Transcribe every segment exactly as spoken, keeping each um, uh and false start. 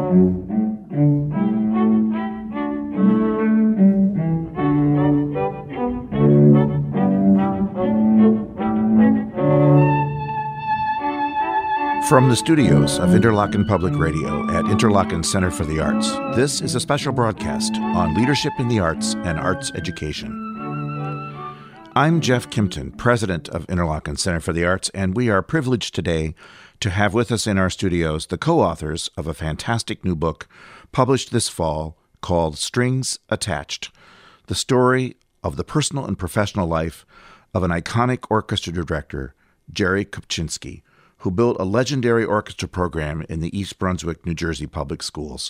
From the studios of Interlochen Public Radio at Interlochen Center for the Arts, this is a special broadcast on leadership in the arts and arts education. I'm Jeff Kimpton, president of Interlochen Center for the Arts, and we are privileged today to have with us in our studios the co-authors of a fantastic new book published this fall called Strings Attached, the story of the personal and professional life of an iconic orchestra director, Jerry Kupczynski, who built a legendary orchestra program in the East Brunswick, New Jersey public schools.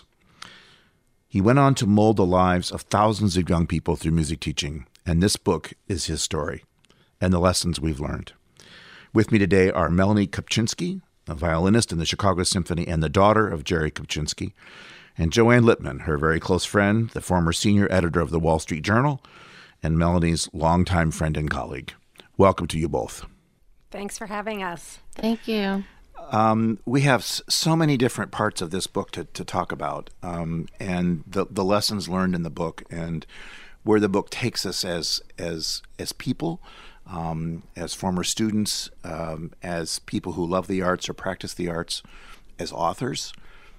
He went on to mold the lives of thousands of young people through music teaching, and this book is his story and the lessons we've learned. With me today are Melanie Kupczynski, a violinist in the Chicago Symphony and the daughter of Jerry Kupczynski, and Joanne Lippman, her very close friend, the former senior editor of the Wall Street Journal, and Melanie's longtime friend and colleague. Welcome to you both. Thanks for having us. Thank you. Um, we have s- so many different parts of this book to, to talk about, um, and the the lessons learned in the book, and where the book takes us as as as people, um, as former students, um, as people who love the arts or practice the arts, as authors,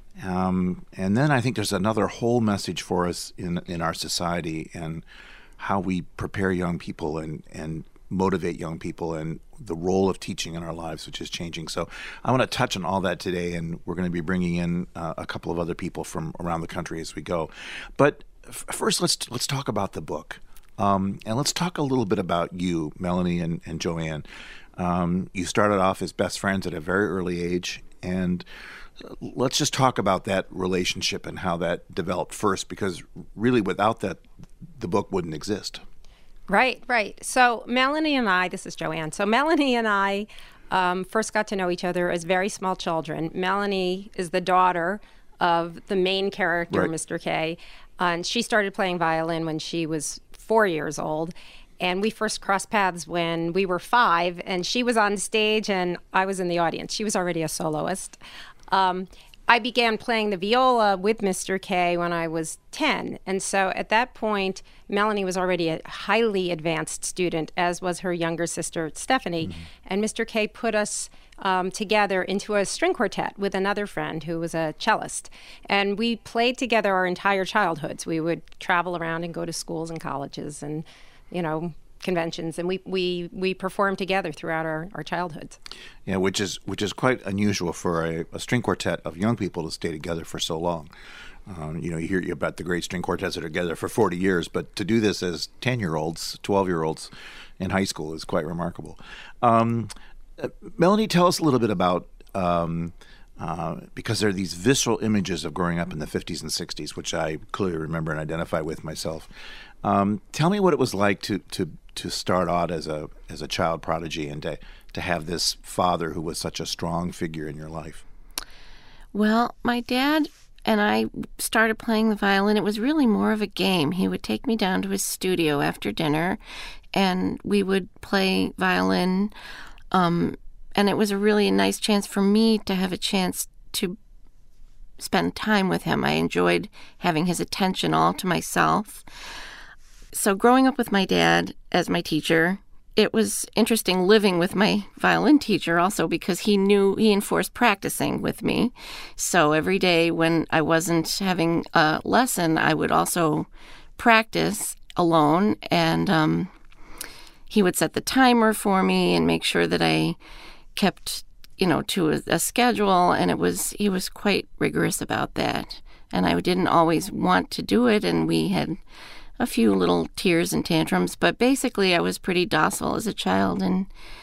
um, and then I think there's another whole message for us in in our society and how we prepare young people and and motivate young people and the role of teaching in our lives, which is changing. So I want to touch on all that today, and we're going to be bringing in uh, a couple of other people from around the country as we go. But f- first, let's let's talk about the book, um, and let's talk a little bit about you, Melanie and, and Joanne. Um, you started off as best friends at a very early age, and let's just talk about that relationship and how that developed first, because really without that, the book wouldn't exist. Right, right. So Melanie and I, this is Joanne. So Melanie and I um, first got to know each other as very small children. Melanie is the daughter of the main character, Right. Mister K, and she started playing violin when she was four years old. And we first crossed paths when we were five, and she was on stage and I was in the audience. She was already a soloist. Um, I began playing the viola with Mister K when I was ten. And so at that point, Melanie was already a highly advanced student, as was her younger sister, Stephanie. Mm-hmm. And Mister K put us um, together into a string quartet with another friend who was a cellist. And we played together our entire childhoods. We would travel around and go to schools and colleges and, you know, conventions, and we we we performed together throughout our, our childhoods. Yeah, which is which is quite unusual for a, a string quartet of young people to stay together for so long. Um, you know, you hear about the great string quartets that are together for forty years, but to do this as ten-year-olds, twelve-year-olds in high school is quite remarkable. Um, uh, Melanie, tell us a little bit about, um, uh, because there are these visceral images of growing up in the fifties and sixties, which I clearly remember and identify with myself. Um, tell me what it was like to to to start out as a as a child prodigy and to to have this father who was such a strong figure in your life. Well, my dad and I started playing the violin. It was really more of a game. He would take me down to his studio after dinner, and we would play violin. Um, and it was a really nice chance for me to have a chance to spend time with him. I enjoyed having his attention all to myself. So growing up with my dad as my teacher, it was interesting living with my violin teacher also, because he knew, he enforced practicing with me. So every day when I wasn't having a lesson, I would also practice alone, and um, he would set the timer for me and make sure that I kept, you know, to a, a schedule, and it was, he was quite rigorous about that. And I didn't always want to do it, and we had a few little tears and tantrums, but basically I was pretty docile as a child. And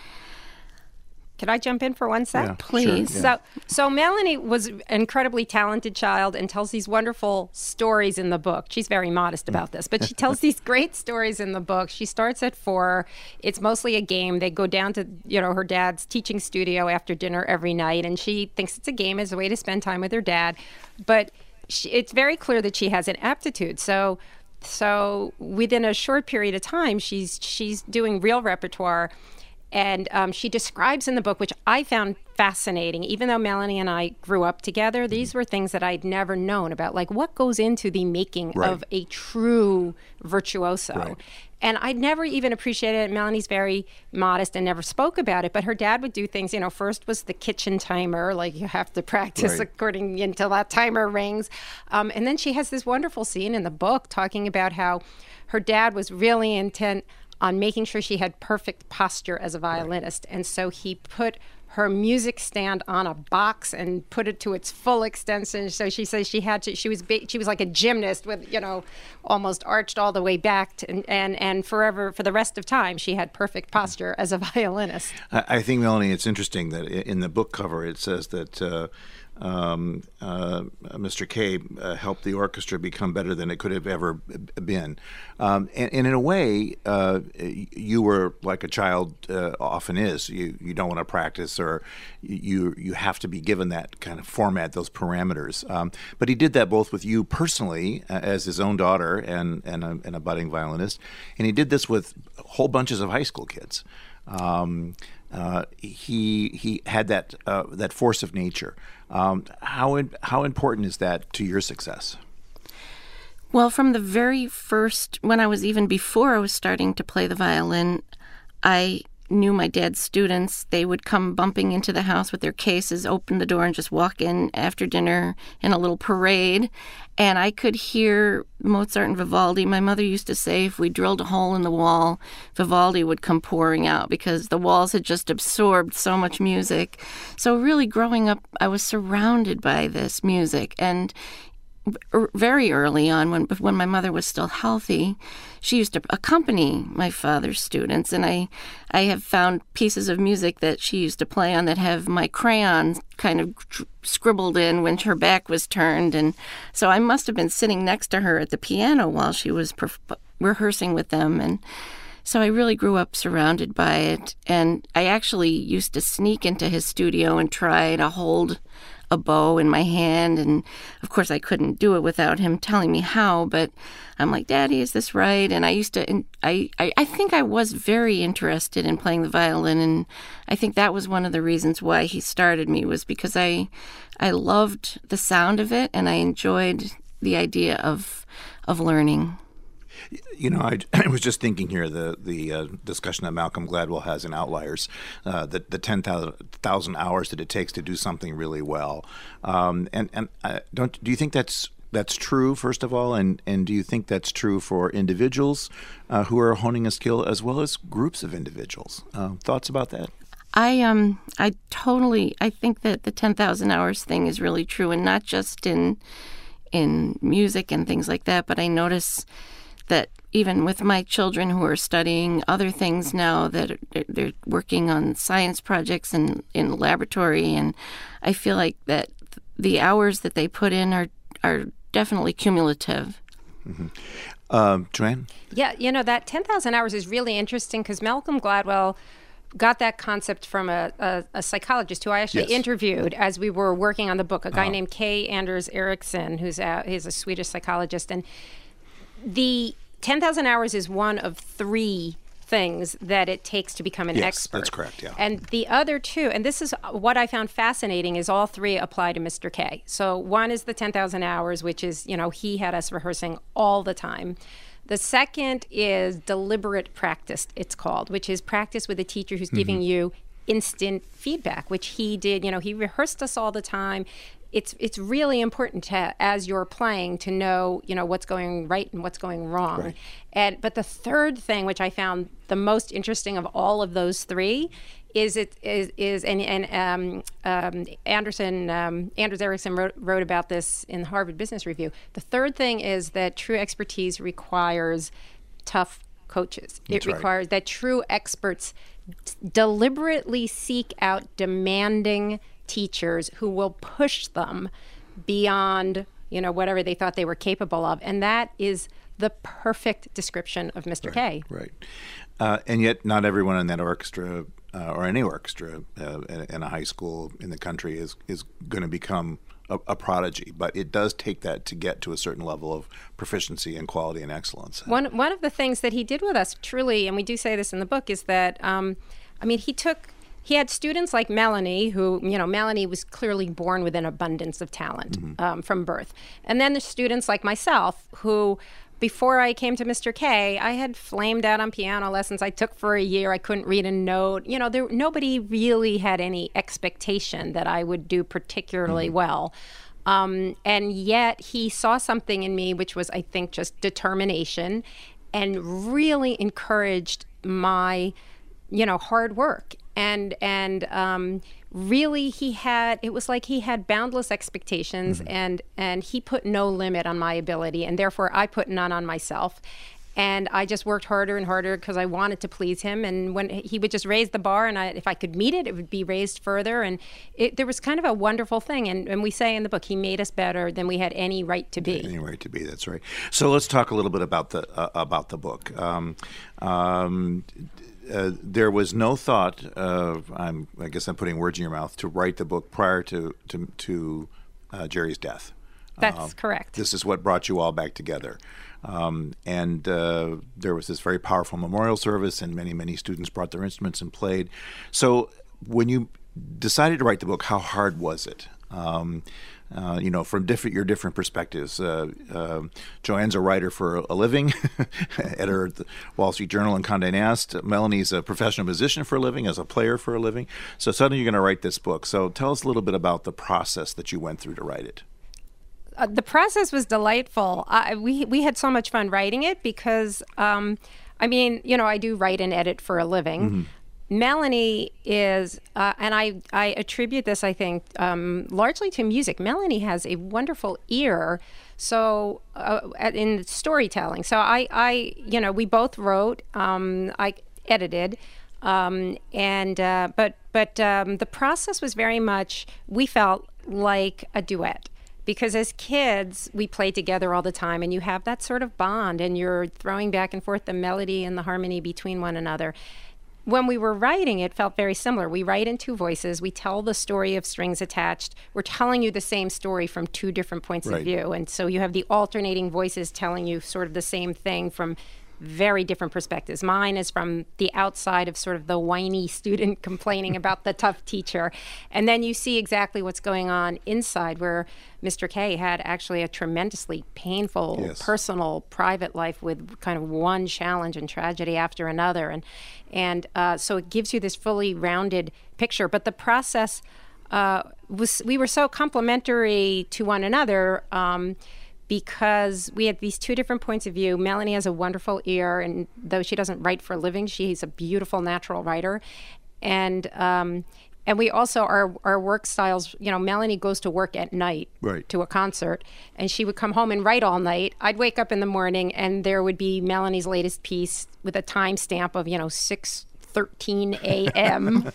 Could I jump in for one sec? Yeah, please. Sure, yeah. So, so Melanie was an incredibly talented child and tells these wonderful stories in the book. She's very modest about this, but she tells these great stories in the book. She starts at four. It's mostly a game. They go down to, you know, her dad's teaching studio after dinner every night, and she thinks it's a game as a way to spend time with her dad. But she, it's very clear that she has an aptitude. So, so within a short period of time, she's she's doing real repertoire. And um, she describes in the book, which I found fascinating, even though Melanie and I grew up together, these were things that I'd never known about, like what goes into the making Right. of a true virtuoso. Right. And I'd never even appreciated it. Melanie's very modest and never spoke about it, but her dad would do things, you know, first was the kitchen timer, like you have to practice Right. according until that timer rings. Um, and then she has this wonderful scene in the book talking about how her dad was really intent on making sure she had perfect posture as a violinist. Right. And so he put her music stand on a box and put it to its full extension. So she says she had to, she was ba- she was like a gymnast with, you know, almost arched all the way back to, and, and, and forever, for the rest of time, she had perfect posture as a violinist. I, I think, Melanie, it's interesting that in the book cover it says that uh, um, uh, Mister Kay uh, helped the orchestra become better than it could have ever been. Um, and, and in a way, uh, you were like a child uh, often is. You you don't want to practice, or you you have to be given that kind of format, those parameters. Um, but he did that both with you personally, uh, as his own daughter and and a, and a budding violinist, and he did this with whole bunches of high school kids. Um, uh, he he had that uh, that force of nature. Um, how in, how important is that to your success? Well, from the very first, when I was even before I was starting to play the violin, I knew my dad's students. They would come bumping into the house with their cases, open the door, and just walk in after dinner in a little parade. And I could hear Mozart and Vivaldi. My mother used to say if we drilled a hole in the wall, Vivaldi would come pouring out because the walls had just absorbed so much music. So really growing up, I was surrounded by this music. And very early on, when when my mother was still healthy, she used to accompany my father's students, and I I have found pieces of music that she used to play on that have my crayons kind of scribbled in when her back was turned, and so I must have been sitting next to her at the piano while she was perf- rehearsing with them, and so I really grew up surrounded by it. And I actually used to sneak into his studio and try to hold a bow in my hand, and of course I couldn't do it without him telling me how, but I'm like, Daddy, is this right? And I used to, and I, I, I think I was very interested in playing the violin, and I think that was one of the reasons why he started me, was because I I loved the sound of it, and I enjoyed the idea of of learning. You know, I, I was just thinking here, the the uh, discussion that Malcolm Gladwell has in Outliers, uh, the, the ten thousand hours that it takes to do something really well. Um, and and uh, don't do you think that's that's true, first of all? And, and do you think that's true for individuals uh, who are honing a skill as well as groups of individuals? Uh, thoughts about that? I um I totally, I think that the ten thousand hours thing is really true, and not just in in music and things like that, but I notice that even with my children who are studying other things now, that they're working on science projects and in the laboratory, and I feel like that the hours that they put in are are definitely cumulative. Mm-hmm. Um, Joanne? Yeah, you know, that ten thousand hours is really interesting because Malcolm Gladwell got that concept from a, a, a psychologist who I actually Yes. interviewed as we were working on the book, a guy Uh-huh. named Kay Anders Eriksson, who's a, he's a Swedish psychologist. And the ten thousand hours is one of three things that it takes to become an Yes, expert. that's correct, yeah. And the other two, and this is what I found fascinating, is all three apply to Mister Kay. So one is the ten thousand hours, which is, you know, he had us rehearsing all the time. The second is deliberate practice, it's called, which is practice with a teacher who's mm-hmm. giving you instant feedback, which he did. You know, he rehearsed us all the time. It's it's really important to, as you're playing, to know, you know, what's going right and what's going wrong. Right. And but the third thing, which I found the most interesting of all of those three, is it is is and and um, um, Anderson um, Anders Ericsson wrote, wrote about this in the Harvard Business Review. The third thing is that true expertise requires tough coaches. That's it requires right. that true experts deliberately seek out demanding teachers who will push them beyond, you know, whatever they thought they were capable of. And that is the perfect description of Mister Right, Kay. right. Uh, and yet not everyone in that orchestra uh, or any orchestra uh, in, in a high school in the country is, is going to become a, a prodigy. But it does take that to get to a certain level of proficiency and quality and excellence. One, one of the things that he did with us, truly, and we do say this in the book, is that um, I mean, he took, he had students like Melanie, who, you know, Melanie was clearly born with an abundance of talent mm-hmm. um, from birth. And then there's students like myself who, before I came to Mister K, I had flamed out on piano lessons I took for a year. I couldn't read a note. You know, there nobody really had any expectation that I would do particularly mm-hmm. well. Um, and yet he saw something in me, which was, I think, just determination, and really encouraged my, you know, hard work. And and um, really, he had, it was like he had boundless expectations, mm-hmm. and and he put no limit on my ability, and therefore I put none on myself. And I just worked harder and harder because I wanted to please him. And when he would just raise the bar, and I, if I could meet it, it would be raised further. And it, there was kind of a wonderful thing. And, and we say in the book, he made us better than we had any right to be. Any right to be, that's right. So let's talk a little bit about the uh, about the book. Um, um, Uh, there was no thought of, I'm, I guess I'm putting words in your mouth, to write the book prior to to, to uh, Jerry's death. That's uh, correct. This is what brought you all back together. Um, and uh, there was this very powerful memorial service, and many, many students brought their instruments and played. So when you decided to write the book, how hard was it? Um, Uh, you know, from different your different perspectives. Uh, uh, Joanne's a writer for a living, editor at the Wall Street Journal and Condé Nast. Melanie's a professional musician for a living, as a player for a living. So suddenly you're going to write this book. So tell us a little bit about the process that you went through to write it. Uh, the process was delightful. I, we we had so much fun writing it because, um, I mean, you know, I do write and edit for a living. Mm-hmm. Melanie is, uh, and I, I attribute this, I think, um, largely to music. Melanie has a wonderful ear, so uh, in storytelling. So I, I, you know, we both wrote. Um, I edited, um, and uh, but but um, the process was very much, we felt like a duet. Because as kids, we played together all the time, and you have that sort of bond, and you're throwing back and forth the melody and the harmony between one another. When we were writing, it felt very similar. We write in two voices. We tell the story of Strings Attached. We're telling you the same story from two different points right. of view. And so you have the alternating voices telling you sort of the same thing from very different perspectives. Mine is from the outside of sort of the whiny student complaining about the tough teacher. And then you see exactly what's going on inside, where Mister K had actually a tremendously painful, yes. personal, private life with kind of one challenge and tragedy after another. And and uh, so it gives you this fully rounded picture. But the process uh, was, we were so complementary to one another, um, because we had these two different points of view. Melanie has a wonderful ear, and though she doesn't write for a living, she's a beautiful natural writer. And um, and we also, our our work styles, you know, Melanie goes to work at night right. to a concert, and she would come home and write all night. I'd wake up in the morning, and there would be Melanie's latest piece with a timestamp of, you know, six thirteen a.m.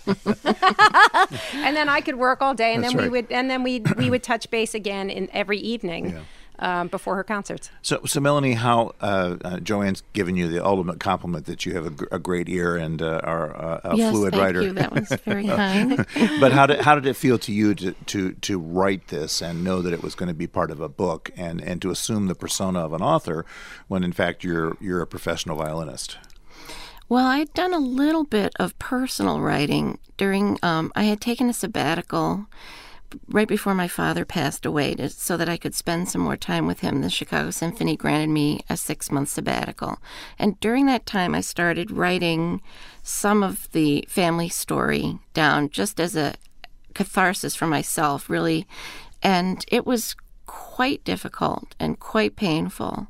And then I could work all day, and That's then right. we would and then we we would touch base again in every evening. Yeah. Um, before her concerts. So, so Melanie, how uh, uh, Joanne's given you the ultimate compliment that you have a, gr- a great ear and uh, are uh, a yes, fluid thank writer. You. That was very kind. But how did how did it feel to you to, to to write this and know that it was going to be part of a book, and, and to assume the persona of an author when in fact you're you're a professional violinist? Well, I'd done a little bit of personal writing during. Um, I had taken a sabbatical right before my father passed away, to, so that I could spend some more time with him. The Chicago Symphony granted me a six-month sabbatical. And during that time, I started writing some of the family story down just as a catharsis for myself, really. And it was quite difficult and quite painful.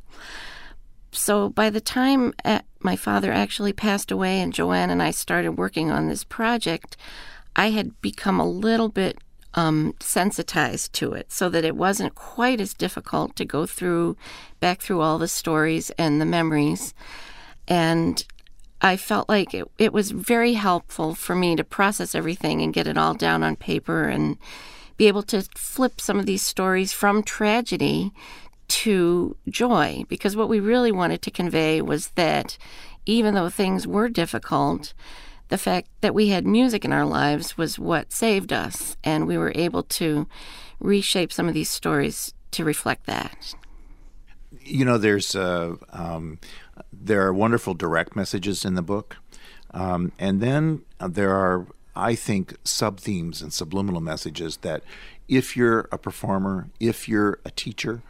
So by the time uh, my father actually passed away and Joanne and I started working on this project, I had become a little bit Um, sensitized to it, so that it wasn't quite as difficult to go through, back through all the stories and the memories. And I felt like it, it was very helpful for me to process everything and get it all down on paper and be able to flip some of these stories from tragedy to joy. Because what we really wanted to convey was that even though things were difficult, the fact that we had music in our lives was what saved us, and we were able to reshape some of these stories to reflect that. You know, there's uh, um, there are wonderful direct messages in the book. Um, and then uh, there are, I think, sub-themes and subliminal messages that if you're a performer, if you're a teacher,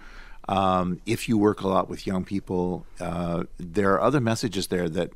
um, if you work a lot with young people, uh, there are other messages there that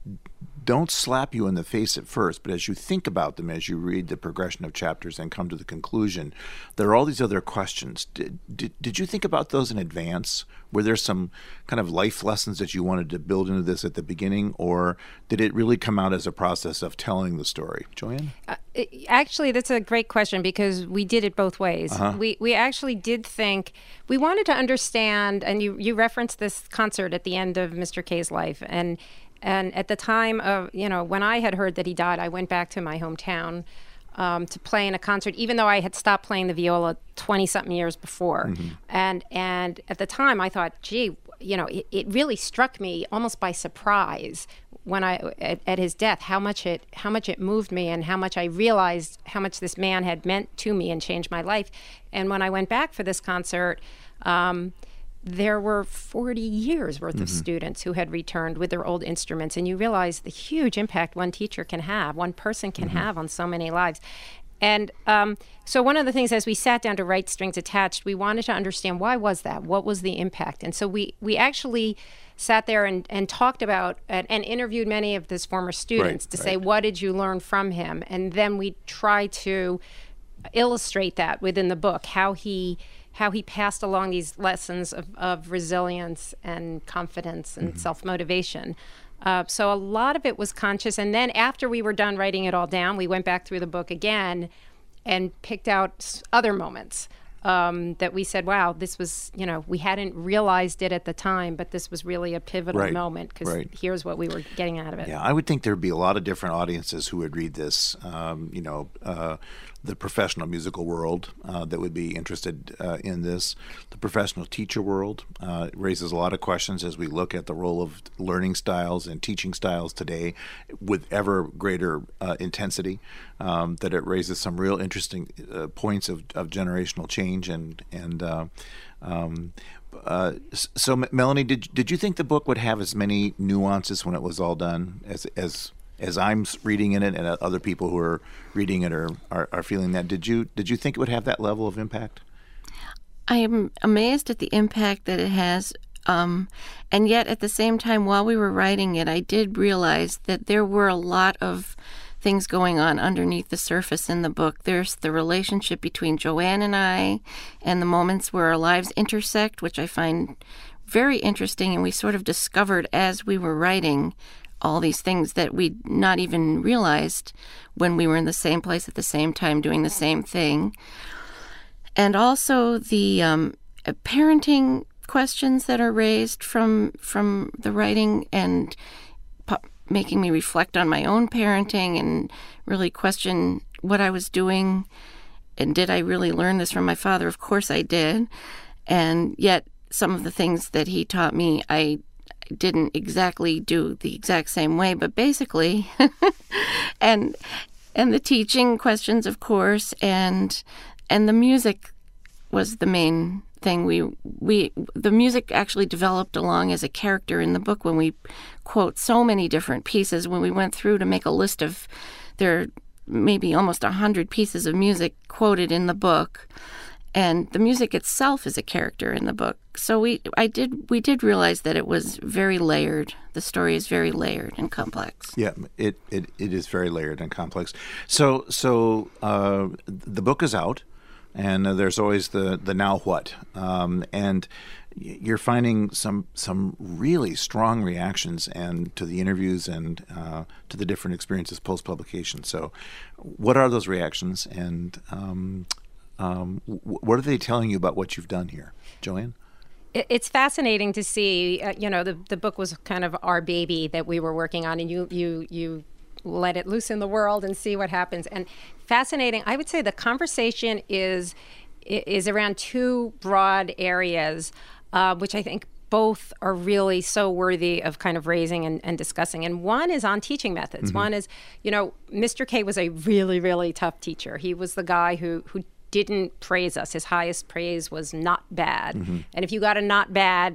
don't slap you in the face at first, but as you think about them, as you read the progression of chapters and come to the conclusion, there are all these other questions. Did, did, did you think about those in advance? Were there some kind of life lessons that you wanted to build into this at the beginning, or did it really come out as a process of telling the story? Joanne? Uh, it, actually, that's a great question because we did it both ways. Uh-huh. We we actually did think, we wanted to understand, and you, you referenced this concert at the end of Mister K's life, and And at the time of, you know, when I had heard that he died, I went back to my hometown um, to play in a concert, even though I had stopped playing the viola twenty-something years before. Mm-hmm. And and at the time, I thought, gee, you know, it, it really struck me almost by surprise when I at, at his death, how much it how much it moved me and how much I realized how much this man had meant to me and changed my life. And when I went back for this concert, um, there were forty years worth mm-hmm. of students who had returned with their old instruments. And you realize the huge impact one teacher can have, one person can mm-hmm. have on so many lives. And um, so one of the things as we sat down to write Strings Attached, we wanted to understand why was that? What was the impact? And so we, we actually sat there and, and talked about and, and interviewed many of his former students right, to right. say, what did you learn from him? And then we try to illustrate that within the book, how he how he passed along these lessons of, of resilience and confidence and mm-hmm. self-motivation. Uh, so a lot of it was conscious. And then after we were done writing it all down, we went back through the book again and picked out other moments um, that we said, wow, this was, you know, we hadn't realized it at the time, but this was really a pivotal right. moment because right. here's what we were getting out of it. Yeah, I would think there'd be a lot of different audiences who would read this, um, you know, uh, the professional musical world uh, that would be interested uh, in this. The professional teacher world uh, raises a lot of questions as we look at the role of learning styles and teaching styles today with ever greater uh, intensity, um, that it raises some real interesting uh, points of, of generational change. And, and uh, um, uh, so, Melanie, did, did you think the book would have as many nuances when it was all done as as as I'm reading in it and other people who are reading it are, are, are feeling that? Did you did you think it would have that level of impact? I am amazed at the impact that it has. Um, and yet at the same time, while we were writing it, I did realize that there were a lot of things going on underneath the surface in the book. There's the relationship between Joanne and I and the moments where our lives intersect, which I find very interesting. And we sort of discovered as we were writing all these things that we'd not even realized when we were in the same place at the same time doing the same thing. And also the um, parenting questions that are raised from from the writing and po- making me reflect on my own parenting and really question what I was doing. And did I really learn this from my father? Of course I did. And yet some of the things that he taught me, I didn't exactly do the exact same way, but basically, and and the teaching questions, of course, and and the music was the main thing. We we the music actually developed along as a character in the book when we quote so many different pieces. When we went through to make a list of, there are maybe almost a hundred pieces of music quoted in the book. And the music itself is a character in the book. So we, I did, we did realize that it was very layered. The story is very layered and complex. Yeah, it it, it is very layered and complex. So so uh, the book is out, and uh, there's always the the now what, um, and you're finding some some really strong reactions and to the interviews and uh, to the different experiences post publication. So, what are those reactions and um, Um, what are they telling you about what you've done here, Joanne? It's fascinating to see. Uh, you know, the the book was kind of our baby that we were working on, and you you you let it loose in the world and see what happens. And fascinating. I would say the conversation is is around two broad areas, uh, which I think both are really so worthy of kind of raising and, and discussing. And one is on teaching methods. Mm-hmm. One is, you know, Mister K was a really, really tough teacher. He was the guy who who didn't praise us. His highest praise was not bad. Mm-hmm. And if you got a not bad,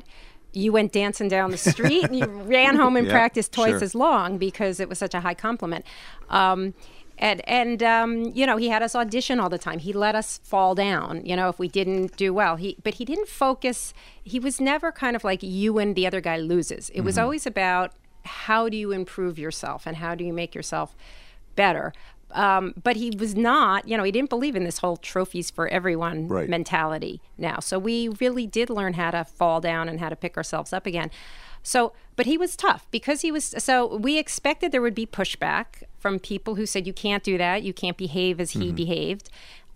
you went dancing down the street and you ran home and yeah, practiced twice sure. as long because it was such a high compliment. Um, and, and um, you know, he had us audition all the time. He let us fall down, you know, if we didn't do well. He, but he didn't focus. He was never kind of like you and the other guy loses. It mm-hmm. was always about how do you improve yourself and how do you make yourself better. Um, but he was not, you know, he didn't believe in this whole trophies for everyone right. mentality now. So we really did learn how to fall down and how to pick ourselves up again. So, but he was tough because he was, so we expected there would be pushback from people who said, you can't do that. You can't behave as he mm-hmm. behaved.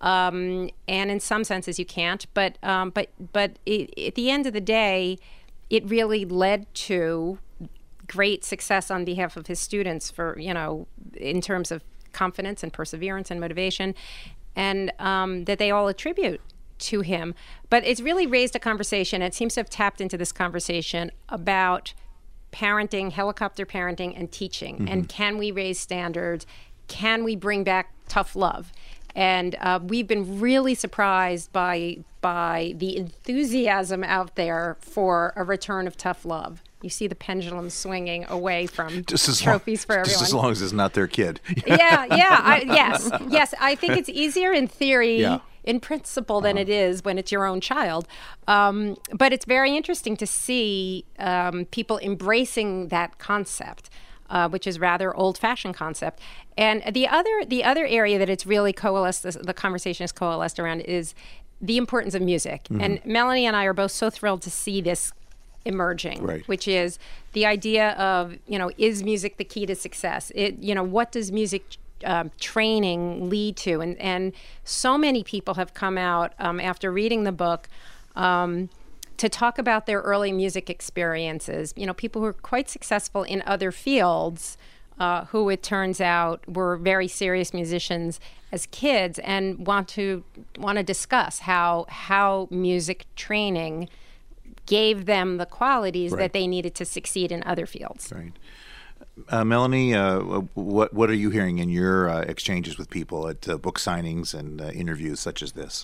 Um, and in some senses you can't, but, um, but, but it, at the end of the day, it really led to great success on behalf of his students for, you know, in terms of confidence and perseverance and motivation, and um, that they all attribute to him. But it's really raised a conversation. It seems to have tapped into this conversation about parenting, helicopter parenting, and teaching. Mm-hmm. And can we raise standards? Can we bring back tough love? And uh, we've been really surprised by by the enthusiasm out there for a return of tough love. You see the pendulum swinging away from trophies long, for everyone. Just as long as it's not their kid. yeah, yeah, I, yes, yes. I think it's easier in theory, yeah. in principle, than uh-huh. it is when it's your own child. Um, but it's very interesting to see um, people embracing that concept. Uh, which is rather old-fashioned concept. And the other the other area that it's really coalesced, the, the conversation is coalesced around, is the importance of music. Mm-hmm. And Melanie and I are both so thrilled to see this emerging, right. which is the idea of, you know, is music the key to success? It, you know, what does music um, training lead to? And, and so many people have come out um, after reading the book um, to talk about their early music experiences. You know, people who are quite successful in other fields, uh, who it turns out were very serious musicians as kids, and want to want to discuss how how music training gave them the qualities right. that they needed to succeed in other fields. Right. Uh, Melanie, uh, what what are you hearing in your uh, exchanges with people at uh, book signings and uh, interviews such as this?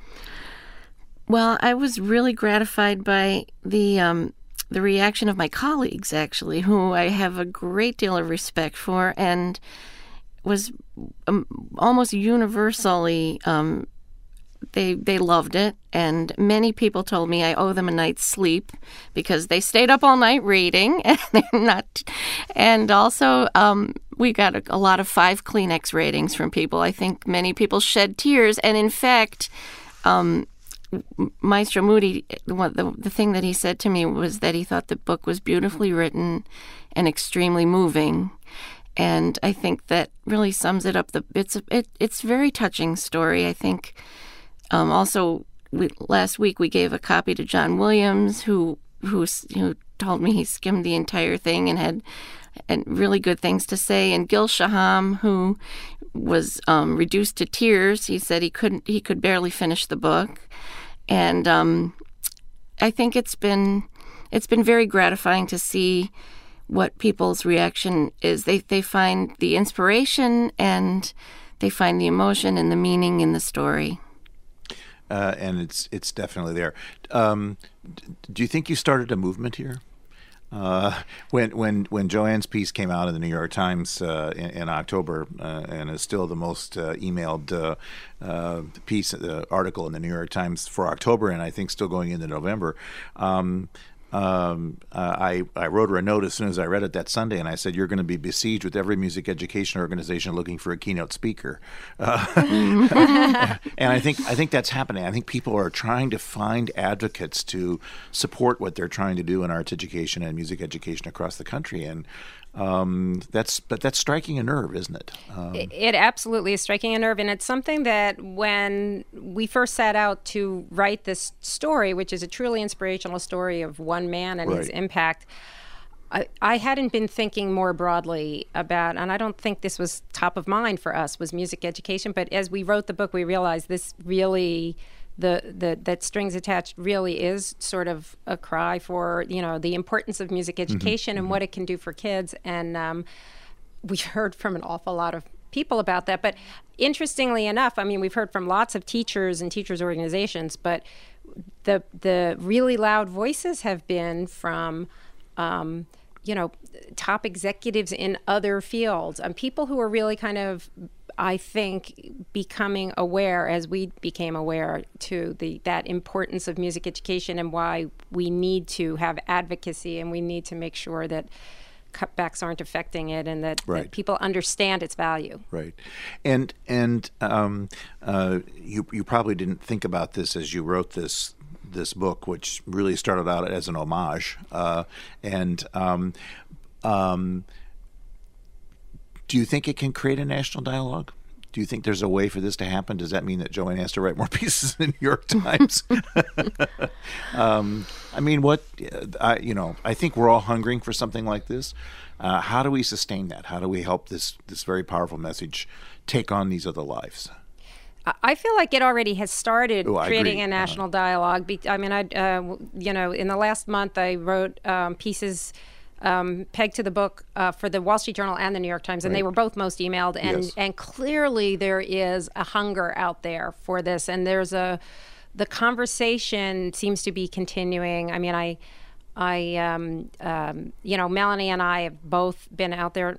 Well, I was really gratified by the um, the reaction of my colleagues, actually, who I have a great deal of respect for, and was um, almost universally um, they they loved it. And many people told me I owe them a night's sleep because they stayed up all night reading, and they're not. And also, um, we got a, a lot of five Kleenex ratings from people. I think many people shed tears, and in fact. Um, Maestro Muti, the, the the thing that he said to me was that he thought the book was beautifully written and extremely moving, and I think that really sums it up. The it's a, it it's a very touching story. I think. Um, also, we, last week we gave a copy to John Williams, who who who told me he skimmed the entire thing and had and really good things to say, and Gil Shaham, who was um, reduced to tears. He said he couldn't he could barely finish the book. And um, I think it's been it's been very gratifying to see what people's reaction is. They they find the inspiration and they find the emotion and the meaning in the story. Uh, and it's it's definitely there. Um, do you think you started a movement here? Uh, when when when Joanne's piece came out in the New York Times uh, in, in October, uh, and is still the most uh, emailed uh, uh, piece, uh, article in the New York Times for October, and I think still going into November. Um, um, uh, I I wrote her a note as soon as I read it that Sunday, and I said, "You're going to be besieged with every music education organization looking for a keynote speaker." Uh, and I think I think that's happening. I think people are trying to find advocates to support what they're trying to do in arts education and music education across the country, and um, that's but that's striking a nerve, isn't it? Um, it? It absolutely is striking a nerve, and it's something that when we first set out to write this story, which is a truly inspirational story of one man and right. his impact, I, I hadn't been thinking more broadly about, and I don't think this was top of mind for us, was music education. But as we wrote the book, we realized this really, the the that Strings Attached really is sort of a cry for, you know, the importance of music education mm-hmm. and mm-hmm. what it can do for kids. And um, we heard from an awful lot of people about that. But interestingly enough, I mean, we've heard from lots of teachers and teachers' organizations, but the the really loud voices have been from, um, you know, top executives in other fields, and people who are really kind of, I think, becoming aware, as we became aware, to the that importance of music education and why we need to have advocacy and we need to make sure that cutbacks aren't affecting it, and that, Right. that people understand its value. Right, and and um, uh, you you probably didn't think about this as you wrote this this book, which really started out as an homage. Uh, and um, um, do you think it can create a national dialogue? Do you think there's a way for this to happen? Does that mean that Joanne has to write more pieces in the New York Times? um, I mean, what I you know, I think we're all hungering for something like this. Uh, how do we sustain that? How do we help this this very powerful message take on these other lives? I feel like it already has started Oh, I creating agree. a national dialogue. Be- I mean, I, uh, you know, in the last month, I wrote um, pieces um, pegged to the book uh, for the Wall Street Journal and the New York Times, and Right. they were both most emailed. And Yes. and clearly there is a hunger out there for this, and there's a the conversation seems to be continuing. I mean, I, I, um, um, you know, Melanie and I have both been out there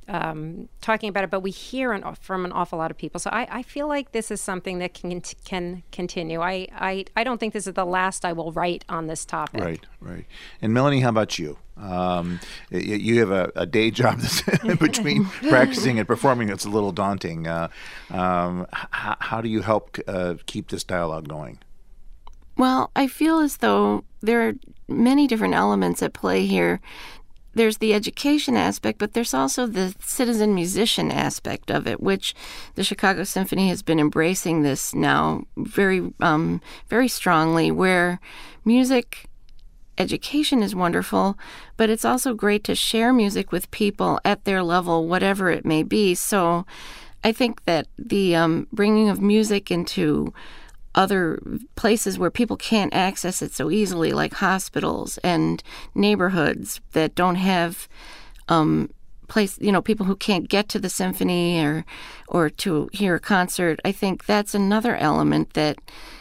um, talking about it, but we hear an, from an awful lot of people. So I, I feel like this is something that can can continue. I, I, I don't think this is the last I will write on this topic. Right, right. And Melanie, how about you? Um, y- you have a, a day job that's between practicing and performing. It's a little daunting. Uh, um, h- how do you help uh, keep this dialogue going? Well, I feel as though there are many different elements at play here. There's the education aspect, but there's also the citizen musician aspect of it, which the Chicago Symphony has been embracing this now very, um, very strongly, where music education is wonderful, but it's also great to share music with people at their level, whatever it may be. So I think that the um, bringing of music into other places where people can't access it so easily, like hospitals and neighborhoods that don't have um, place, you know, people who can't get to the symphony or or to hear a concert. I think that's another element that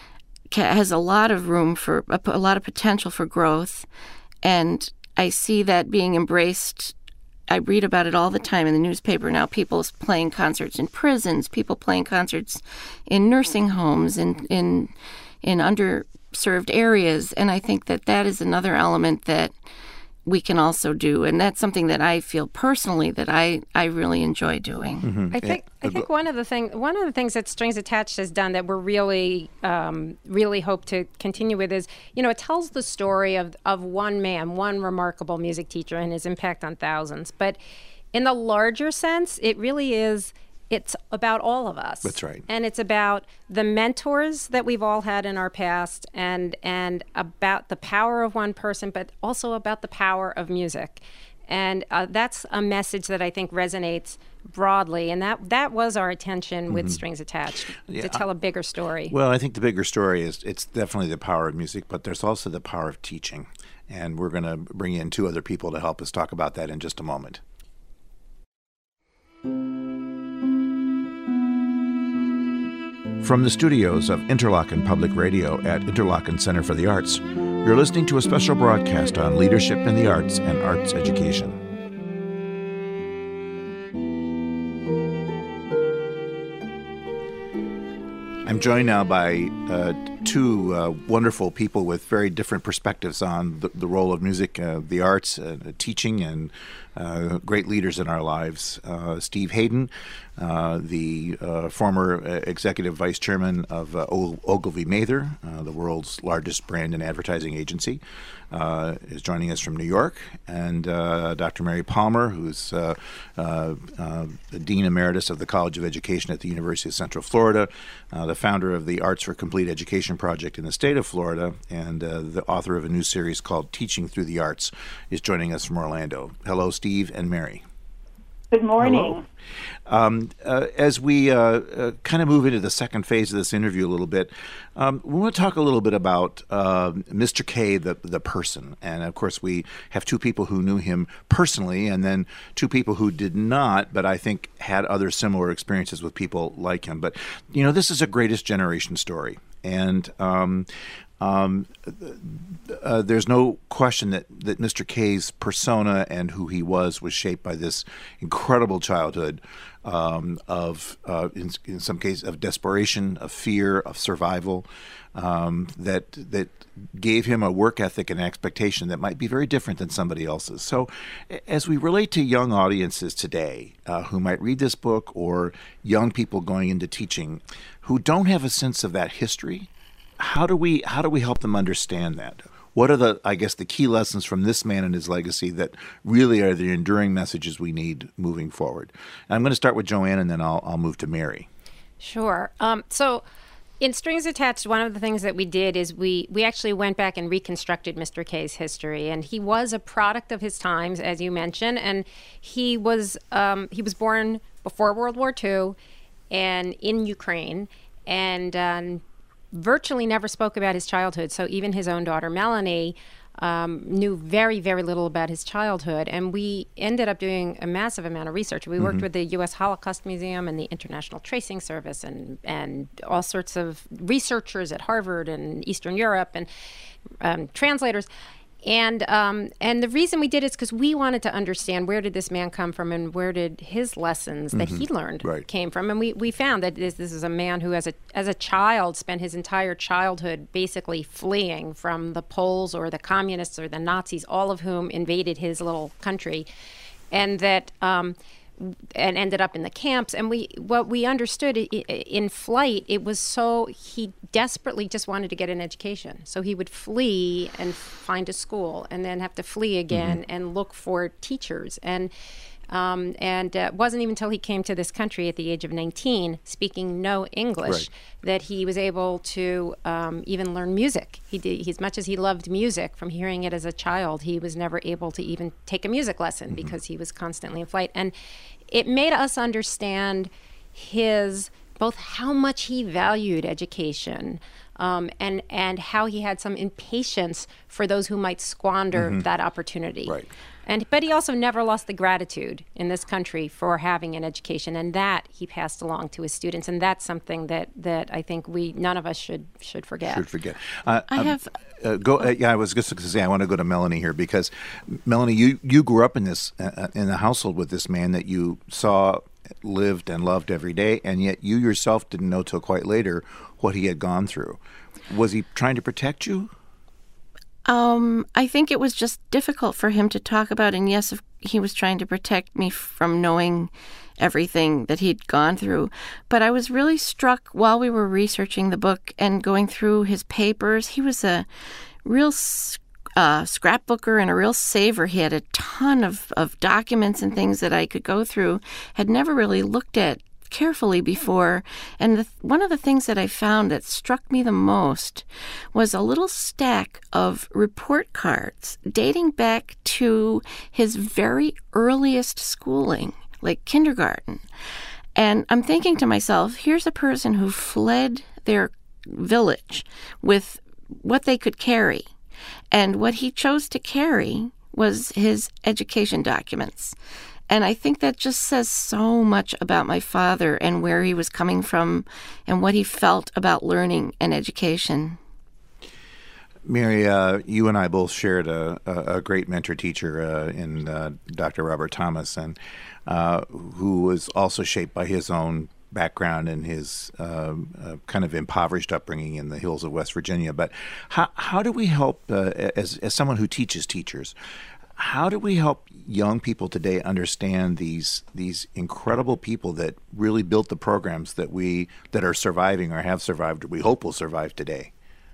ca- has a lot of room for a, a lot of potential for growth, and I see that being embraced. I read about it all the time in the newspaper now. People playing concerts in prisons, people playing concerts in nursing homes, in in in underserved areas, and I think that that is another element that we can also do, and that's something that I feel personally that I, I really enjoy doing. Mm-hmm. I think I think one of the thing one of the things that Strings Attached has done that we're really um, really hope to continue with is, you know, it tells the story of of one man, one remarkable music teacher, and his impact on thousands. But in the larger sense, it really is. It's about all of us. That's right. And it's about the mentors that we've all had in our past, and and about the power of one person, but also about the power of music. And uh, that's a message that I think resonates broadly. And that, that was our intention with Strings Attached, Yeah, to tell a bigger story. Well, I think the bigger story is it's definitely the power of music, but there's also the power of teaching. And we're going to bring in two other people to help us talk about that in just a moment. From the studios of Interlochen Public Radio at Interlochen Center for the Arts, you're listening to a special broadcast on leadership in the arts and arts education. I'm joined now by uh, two uh, wonderful people with very different perspectives on the, the role of music, uh, the arts, uh, teaching, and uh, great leaders in our lives. Uh, Steve Hayden, uh, the uh, former uh, executive vice chairman of uh, o- Ogilvy Mather, uh, the world's largest brand and advertising agency, uh, is joining us from New York, and uh, Doctor Mary Palmer, who's uh, uh, uh, the Dean Emeritus of the College of Education at the University of Central Florida, uh, the founder of the Arts for Complete Education Project in the state of Florida, and uh, the author of a new series called Teaching Through the Arts, is joining us from Orlando. Hello, Steve and Mary. Good morning. Hello. Um, uh, as we uh, uh, kind of move into the second phase of this interview a little bit, um, we want to talk a little bit about uh, Mister K, the the person. And of course, we have two people who knew him personally, and then two people who did not, but I think had other similar experiences with people like him. But, you know, this is a greatest generation story. And um, Um, uh, there's no question that, that Mister K's persona and who he was was shaped by this incredible childhood um, of, uh, in, in some cases, of desperation, of fear, of survival, um, that that gave him a work ethic and expectation that might be very different than somebody else's. So as we relate to young audiences today uh, who might read this book, or young people going into teaching who don't have a sense of that history, How do we how do we help them understand that? What are the, I guess, the key lessons from this man and his legacy that really are the enduring messages we need moving forward? And I'm going to start with Joanne, and then I'll I'll move to Mary. Sure. Um, so in Strings Attached, one of the things that we did is we, we actually went back and reconstructed Mister K's history. And he was a product of his times, as you mentioned. And he was um, he was born before World War Two and in Ukraine. And um, virtually never spoke about his childhood. So even his own daughter, Melanie, um, knew very, very little about his childhood. And we ended up doing a massive amount of research. We worked mm-hmm. with the U S Holocaust Museum and the International Tracing Service and, and all sorts of researchers at Harvard and Eastern Europe and um, translators. And um, and the reason we did it is because we wanted to understand, where did this man come from and where did his lessons mm-hmm. that he learned right. came from. And we, we found that this, this is a man who, as a as a child, spent his entire childhood basically fleeing from the Poles or the communists or the Nazis, all of whom invaded his little country. And that... Um, and ended up in the camps. And we, what we understood in flight, it was so, he desperately just wanted to get an education. So he would flee and find a school and then have to flee again mm-hmm. and look for teachers. And um, and uh, it wasn't even until he came to this country at the age of nineteen, speaking no English, right. that he was able to um, even learn music. He did, he, as much as he loved music from hearing it as a child, he was never able to even take a music lesson mm-hmm. because he was constantly in flight. And it made us understand his, both how much he valued education um, and and how he had some impatience for those who might squander mm-hmm. that opportunity. Right. And but he also never lost the gratitude in this country for having an education, and that he passed along to his students, and that's something that, that I think we none of us should should forget. Should forget. Uh, I um, have. Uh, go. Uh, yeah, I was just going to say I want to go to Melanie here, because Melanie, you you grew up in this uh, in a household with this man that you saw, lived, and loved every day, and yet you yourself didn't know till quite later what he had gone through. Was he trying to protect you? Um, I think it was just difficult for him to talk about, and yes, he was trying to protect me from knowing everything that he'd gone through. But I was really struck while we were researching the book and going through his papers. He was a real uh, scrapbooker and a real saver. He had a ton of, of documents and things that I could go through, had never really looked at carefully before. And the, one of the things that I found that struck me the most was a little stack of report cards dating back to his very earliest schooling, like kindergarten. And I'm thinking to myself, here's a person who fled their village with what they could carry. And what he chose to carry was his education documents. And I think that just says so much about my father and where he was coming from and what he felt about learning and education. Mary, uh, you and I both shared a, a, a great mentor teacher uh, in uh, Doctor Robert Thomas, and uh, who was also shaped by his own background and his uh, uh, kind of impoverished upbringing in the hills of West Virginia. But how how do we help, uh, as as someone who teaches teachers, how do we help young people today understand these these incredible people that really built the programs that we that are surviving or have survived, or we hope will survive today?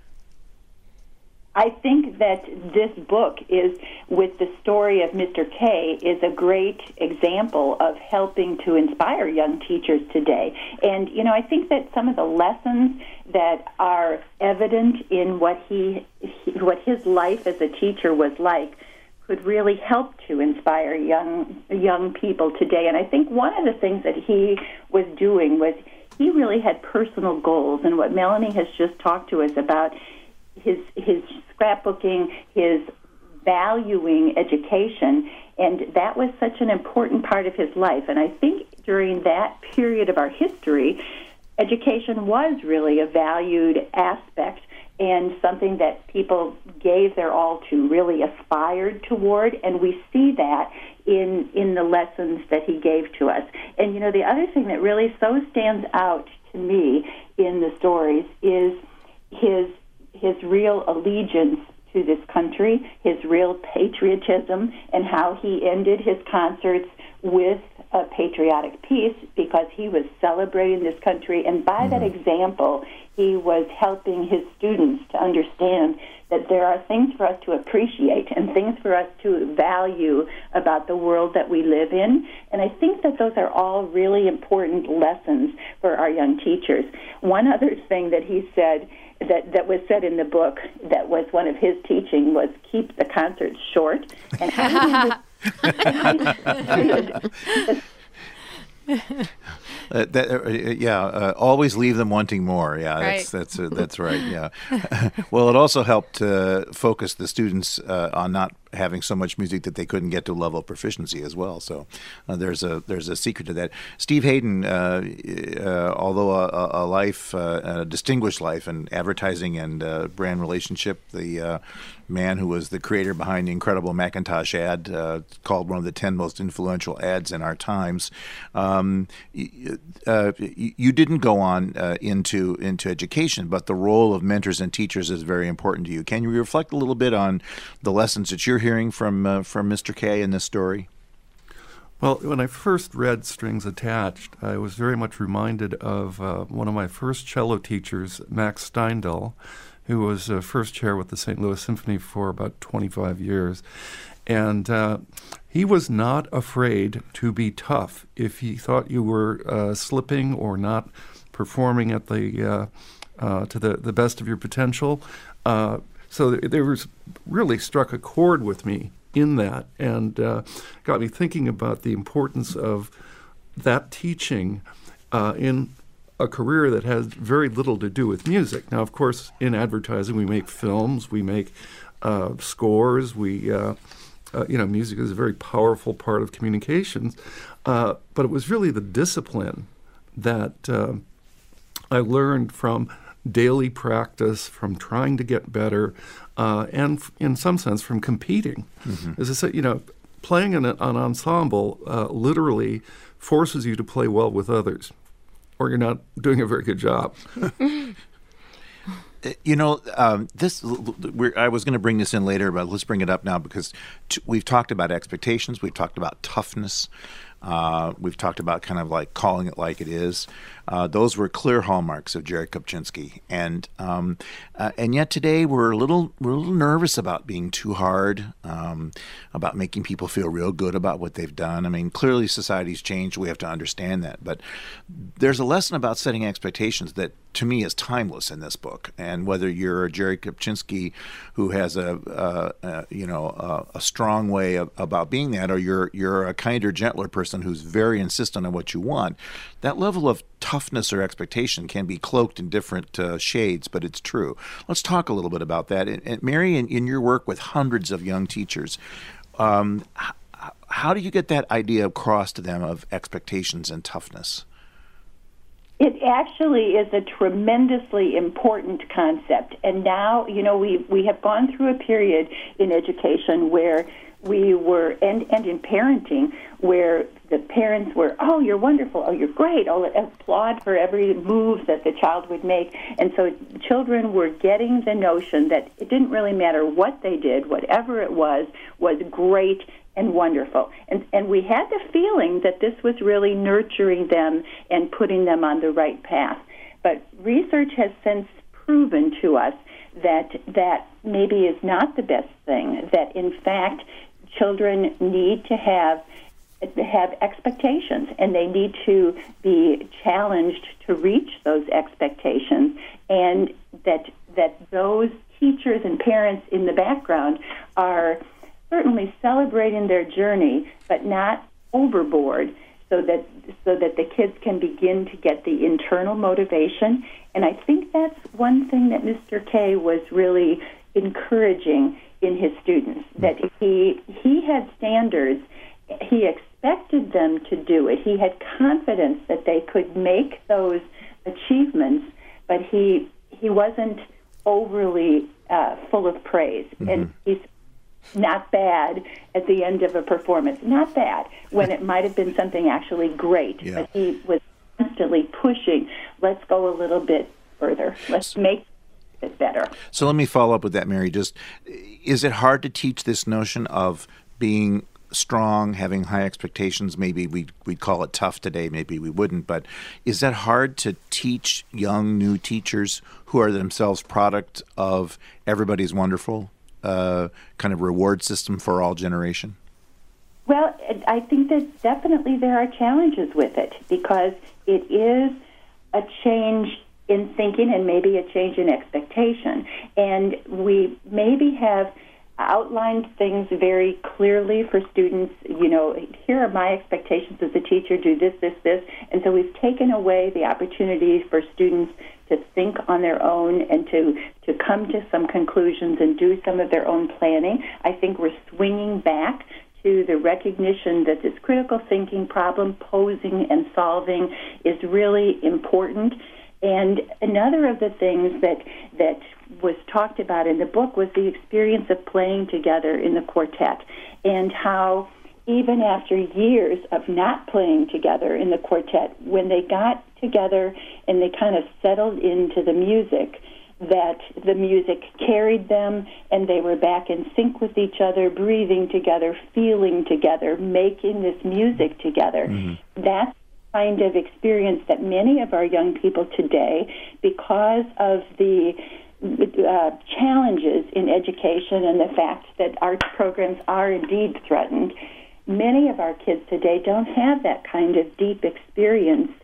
I think that this book is, with the story of Mister K, is a great example of helping to inspire young teachers today. And, you know, I think that some of the lessons that are evident in what he, what his life as a teacher was like could really help to inspire young young people today. And I think one of the things that he was doing was he really had personal goals. And what Melanie has just talked to us about, his his scrapbooking, his valuing education, and that was such an important part of his life. And I think during that period of our history, education was really a valued aspect. and something that people gave their all to, really aspired toward, and we see that in in the lessons that he gave to us. And, you know, the other thing that really so stands out to me in the stories is his his real allegiance to this country, his real patriotism, and how he ended his concerts with a patriotic piece because he was celebrating this country. And by mm-hmm. that example, he was helping his students to understand that there are things for us to appreciate and things for us to value about the world that we live in. And I think that those are all really important lessons for our young teachers. One other thing that he said that, that was said in the book that was one of his teaching was keep the concerts short. And how Uh, that, uh, yeah, uh, always leave them wanting more. Yeah, right. that's that's uh, that's right. Yeah. Well, it also helped uh, focus the students uh, on not having so much music that they couldn't get to a level of proficiency as well. So uh, there's a there's a secret to that. Steve Hayden, uh, uh, although a, a life, uh, a distinguished life in advertising and uh, brand relationship, the uh, man who was the creator behind the incredible Macintosh ad, uh, called one of the ten most influential ads in our times. Um, uh, you didn't go on uh, into into education, but the role of mentors and teachers is very important to you. Can you reflect a little bit on the lessons that you're hearing from uh, from Mister K in this story? Well, when I first read Strings Attached, I was very much reminded of uh, one of my first cello teachers, Max Steindl, who was uh, first chair with the Saint Louis Symphony for about twenty-five years. And uh, he was not afraid to be tough. If he thought you were uh, slipping or not performing at the uh, uh, to the, the best of your potential, uh, so th- there was really struck a chord with me in that, and uh, got me thinking about the importance of that teaching uh, in a career that has very little to do with music. Now, of course, in advertising, we make films, we make uh, scores, we, uh, uh, you know, music is a very powerful part of communications. Uh, but it was really the discipline that uh, I learned from daily practice, from trying to get better, uh, and f- in some sense from competing. Mm-hmm. As I said, you know, playing in an, an ensemble uh, literally forces you to play well with others, or you're not doing a very good job. You know, um, this. We're, I was going to bring this in later, but let's bring it up now because t- we've talked about expectations, we've talked about toughness, uh, we've talked about kind of like calling it like it is. Uh, those were clear hallmarks of Jerry Kopczynski, and um, uh, and yet today we're a little we're a little nervous about being too hard, um, about making people feel real good about what they've done. I mean, clearly society's changed. We have to understand that, but there's a lesson about setting expectations that, to me, is timeless in this book. And whether you're a Jerry Kopczynski who has a, a, a you know a, a strong way of, about being that, or you're you're a kinder, gentler person who's very insistent on what you want, that level of toughness or expectation can be cloaked in different uh, shades, but it's true. Let's talk a little bit about that. And, and Mary, in, in your work with hundreds of young teachers, um, h- how do you get that idea across to them of expectations and toughness? It actually is a tremendously important concept. And now, you know, we we have gone through a period in education where we were, and, and in parenting, where the parents were, oh, you're wonderful, oh, you're great, oh, applaud for every move that the child would make. And so children were getting the notion that it didn't really matter what they did, whatever it was, was great and wonderful. And and we had the feeling that this was really nurturing them and putting them on the right path. But research has since proven to us that that maybe is not the best thing, that in fact children need to have have expectations, and they need to be challenged to reach those expectations, and that that those teachers and parents in the background are certainly celebrating their journey, but not overboard, so that so that the kids can begin to get the internal motivation. And I think that's one thing that Mister K was really encouraging in his students, that he he had standards, he expected them to do it, he had confidence that they could make those achievements, but he he wasn't overly uh, full of praise. Mm-hmm. And he's not bad at the end of a performance. Not bad when it might have been something actually great. Yeah. But he was constantly pushing, let's go a little bit further. Let's make it better. So let me follow up with that, Mary. Just, is it hard to teach this notion of being strong, having high expectations? Maybe we we'd call it tough today, maybe we wouldn't, but is that hard to teach young new teachers who are themselves product of everybody's wonderful uh, kind of reward system for all generation? Well, I think that definitely there are challenges with it, because it is a change in thinking and maybe a change in expectation. And we maybe have outlined things very clearly for students. You know, here are my expectations as a teacher, do this, this, this. And so we've taken away the opportunity for students to think on their own and to, to come to some conclusions and do some of their own planning. I think we're swinging back to the recognition that this critical thinking, problem posing and solving is really important. And another of the things that that was talked about in the book was the experience of playing together in the quartet, and how even after years of not playing together in the quartet, when they got together and they kind of settled into the music, that the music carried them and they were back in sync with each other, breathing together, feeling together, making this music together. Mm-hmm. That's kind of experience that many of our young people today, because of the uh, challenges in education and the fact that arts programs are indeed threatened, many of our kids today don't have that kind of deep experience.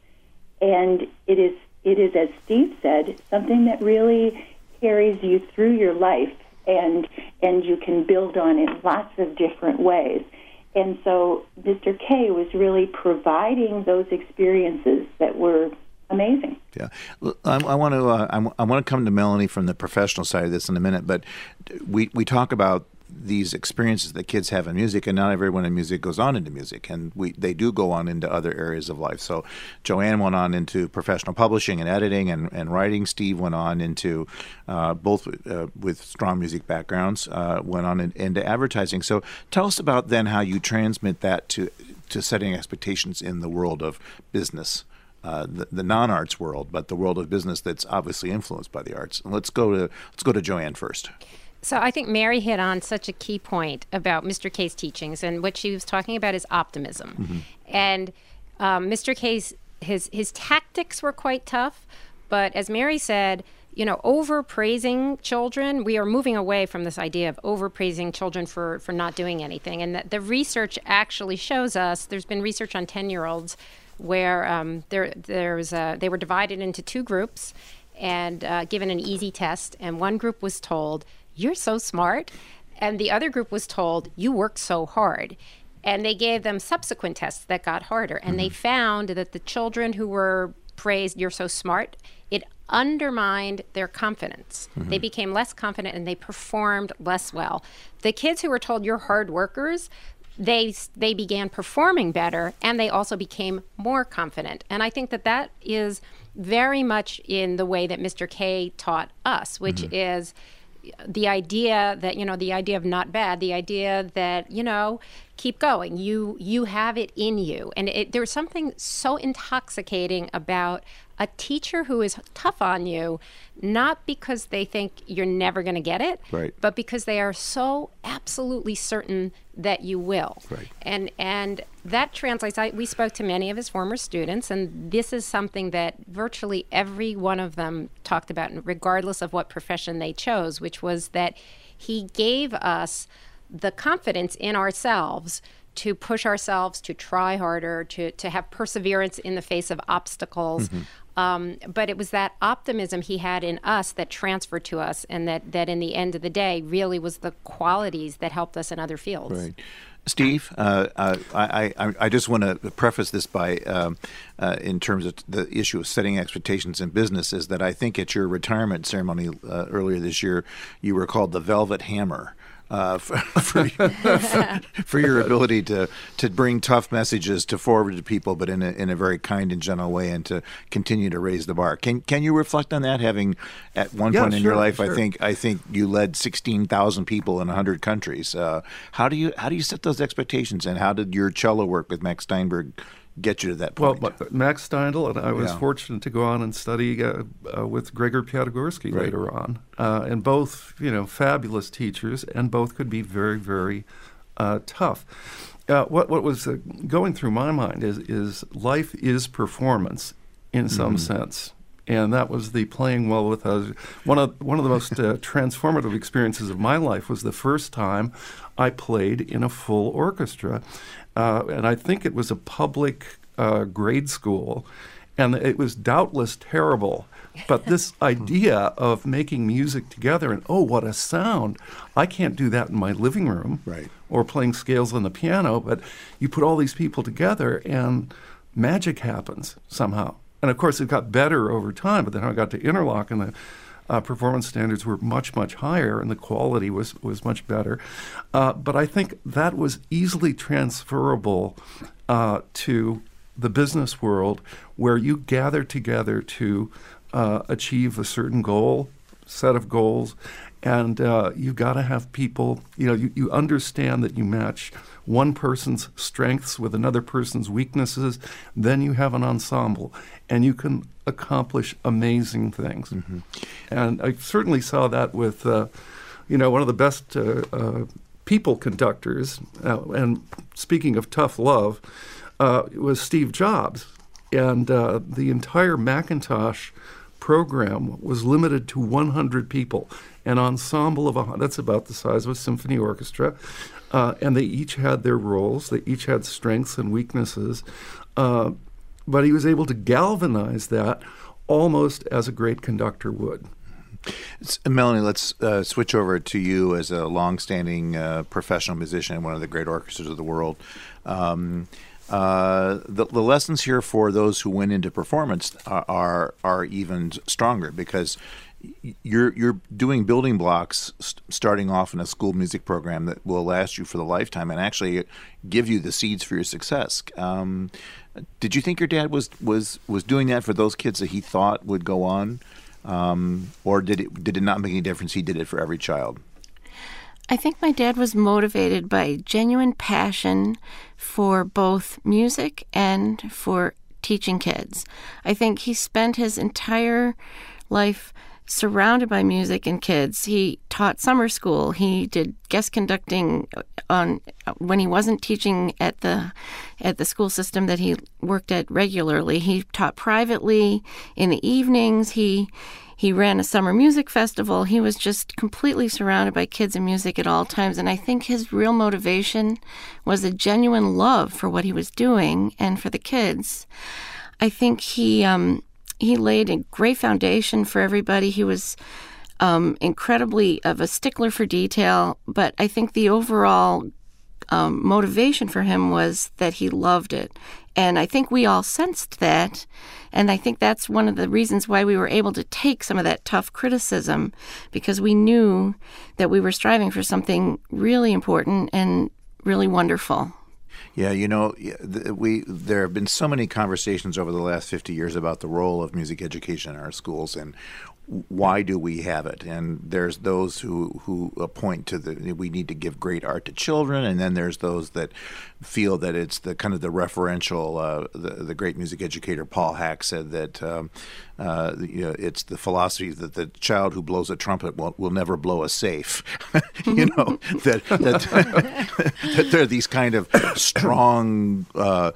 And it is, it is, as Steve said, something that really carries you through your life, and and you can build on in lots of different ways. And so Mister K was really providing those experiences that were amazing. Yeah, I, I want to uh, I, I want to come to Melanie from the professional side of this in a minute, but we we talk about these experiences that kids have in music, and not everyone in music goes on into music, and we they do go on into other areas of life. So Joanne went on into professional publishing and editing and, and writing. Steve went on into uh, both uh, with strong music backgrounds, uh, went on in, into advertising. So tell us about then how you transmit that to to setting expectations in the world of business. Uh, the, the non-arts world, but the world of business that's obviously influenced by the arts. And let's go to let's go to Joanne first. So I think Mary hit on such a key point about Mister K's teachings, and what she was talking about is optimism. Mm-hmm. And um, Mister K's his his tactics were quite tough, but as Mary said, you know, overpraising children, we are moving away from this idea of overpraising children for for not doing anything. And that the research actually shows us, there's been research on ten-year-olds where um, there there's a, they were divided into two groups and uh, given an easy test, and one group was told, "You're so smart," and the other group was told, "You worked so hard." And they gave them subsequent tests that got harder, and mm-hmm. they found that the children who were praised, "You're so smart," it undermined their confidence. Mm-hmm. They became less confident and they performed less well. The kids who were told, "You're hard workers," they they began performing better, and they also became more confident. And I think that that is very much in the way that Mister K taught us, which mm-hmm. is the idea that, you know, the idea of not bad, the idea that, you know, keep going. You you have it in you. And it, there's something so intoxicating about a teacher who is tough on you, not because they think you're never going to get it, right. but because they are so absolutely certain that you will. Right. And and that translates. I, we spoke to many of his former students, and this is something that virtually every one of them talked about, regardless of what profession they chose, which was that he gave us the confidence in ourselves to push ourselves, to try harder, to, to have perseverance in the face of obstacles. Mm-hmm. Um, but it was that optimism he had in us that transferred to us, and that, that in the end of the day really was the qualities that helped us in other fields. Right. Steve, uh, uh, I, I, I just want to preface this by, um, uh, in terms of the issue of setting expectations in business, is that I think at your retirement ceremony uh, earlier this year, you were called the Velvet Hammer. uh, for, for, for your ability to, to bring tough messages to forward to people, but in a, in a very kind and gentle way, and to continue to raise the bar. Can can you reflect on that? Having at one yeah, point in sure, your life, sure. I think I think you led sixteen thousand people in a hundred countries. Uh, how do you how do you set those expectations, and how did your cello work with Max Steinberg get you to that point? Well, Max Steindl, and I was Yeah. fortunate to go on and study uh, uh, with Gregor Piatigorsky Right. later on, uh, and both, you know, fabulous teachers, and both could be very, very uh, tough. Uh, what what was uh, going through my mind is is life is performance in some Mm-hmm. sense. And that was the playing well with us. One of one of the most uh, transformative experiences of my life was the first time I played in a full orchestra, uh, and I think it was a public uh, grade school, and it was doubtless terrible. But this idea of making music together and oh, what a sound! I can't do that in my living room, Right. or playing scales on the piano. But you put all these people together, and magic happens somehow. And, of course, it got better over time, but then I got to Interlochen, and the uh, performance standards were much, much higher, and the quality was, was much better. Uh, but I think that was easily transferable uh, to the business world, where you gather together to uh, achieve a certain goal, set of goals, and uh, you've got to have people, you know, you, you understand that you match one person's strengths with another person's weaknesses, then you have an ensemble, and you can accomplish amazing things. Mm-hmm. And I certainly saw that with, uh, you know, one of the best uh, uh, people conductors, uh, and speaking of tough love, uh, was Steve Jobs. And uh, the entire Macintosh program was limited to one hundred people, an ensemble of a, that's about the size of a symphony orchestra, uh, and they each had their roles, they each had strengths and weaknesses, uh, but he was able to galvanize that almost as a great conductor would. S- Melanie, let's uh, switch over to you as a longstanding uh, professional musician in one of the great orchestras of the world. Um, Uh, the, the lessons here for those who went into performance are are, are even stronger, because y- you're you're doing building blocks st- starting off in a school music program that will last you for the lifetime and actually give you the seeds for your success. Um, did you think your dad was, was, was doing that for those kids that he thought would go on, um, or did it did it not make any difference? He did it for every child. I think my dad was motivated by genuine passion for both music and for teaching kids. I think he spent his entire life surrounded by music and kids. He taught summer school. He did guest conducting on when he wasn't teaching at the at the school system that he worked at regularly. He taught privately in the evenings. He He ran a summer music festival. He was just completely surrounded by kids and music at all times. And I think his real motivation was a genuine love for what he was doing and for the kids. I think he um, he laid a great foundation for everybody. He was um, incredibly of a stickler for detail. But I think the overall um, motivation for him was that he loved it. And I think we all sensed that. And I think that's one of the reasons why we were able to take some of that tough criticism, because we knew that we were striving for something really important and really wonderful. Yeah, you know, we there have been so many conversations over the last fifty years about the role of music education in our schools, and why do we have it? And there's those who, who point to the we need to give great art to children, and then there's those that feel that it's the kind of the referential. Uh, the, the great music educator Paul Hack said that um, uh, you know, it's the philosophy that the child who blows a trumpet will, will never blow a safe. you know that that, that there are these kind of strong uh,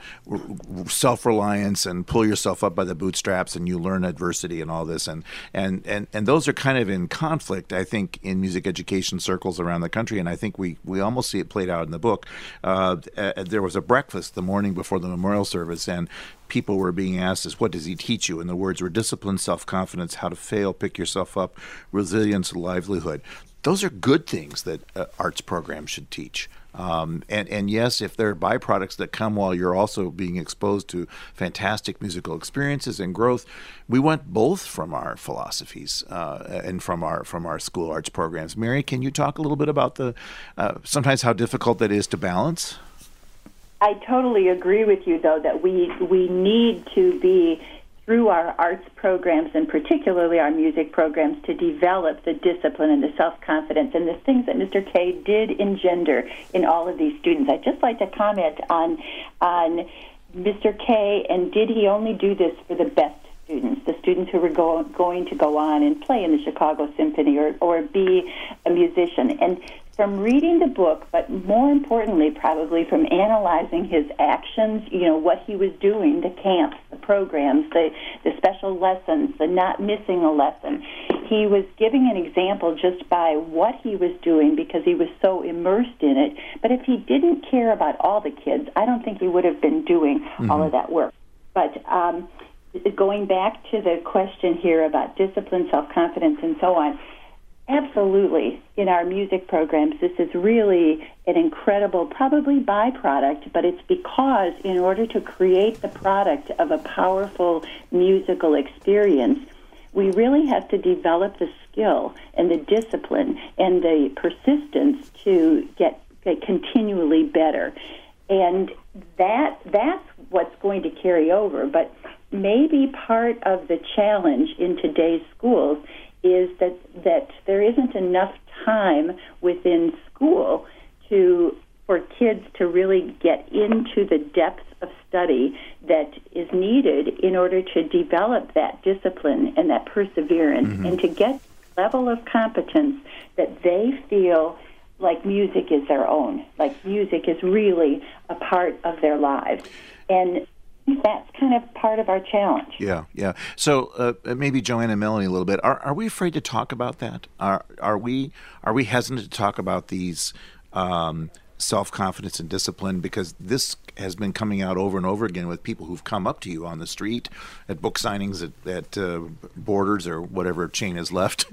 self-reliance and pull yourself up by the bootstraps, and you learn adversity and all this, and and And, and those are kind of in conflict, I think, in music education circles around the country. And I think we, we almost see it played out in the book. Uh, uh, there was a breakfast the morning before the memorial service, and people were being asked, is, what does he teach you? And the words were discipline, self-confidence, how to fail, pick yourself up, resilience, livelihood. Those are good things that uh, arts programs should teach. Um, and, and yes, if there are byproducts that come while you're also being exposed to fantastic musical experiences and growth, we want both from our philosophies uh, and from our from our school arts programs. Mary, can you talk a little bit about the uh, sometimes how difficult that is to balance? I totally agree with you, though, that we we need to be, through our arts programs and particularly our music programs, to develop the discipline and the self-confidence and the things that Mister K did engender in all of these students. I'd just like to comment on on Mister K, and did he only do this for the best students, the students who were go, going to go on and play in the Chicago Symphony or, or be a musician? And from reading the book, but more importantly, probably from analyzing his actions, you know, what he was doing, the camps, the programs, the, the special lessons, the not missing a lesson, he was giving an example just by what he was doing because he was so immersed in it. But if he didn't care about all the kids, I don't think he would have been doing mm-hmm. all of that work. But um, going back to the question here about discipline, self-confidence, and so on, absolutely. In our music programs, this is really an incredible, probably byproduct, but it's because in order to create the product of a powerful musical experience, we really have to develop the skill and the discipline and the persistence to get, get continually better. And that that's what's going to carry over. But maybe part of the challenge in today's schools is that, that there isn't enough time within school to for kids to really get into the depth of study that is needed in order to develop that discipline and that perseverance mm-hmm. and to get the level of competence that they feel like music is their own, like music is really a part of their lives. And that's kind of part of our challenge. Yeah, yeah. So uh, maybe Joanne and Melanie a little bit. Are are we afraid to talk about that? Are are we are we hesitant to talk about these um, self-confidence and discipline? Because this has been coming out over and over again with people who've come up to you on the street, at book signings, at, at uh, Borders or whatever chain is left.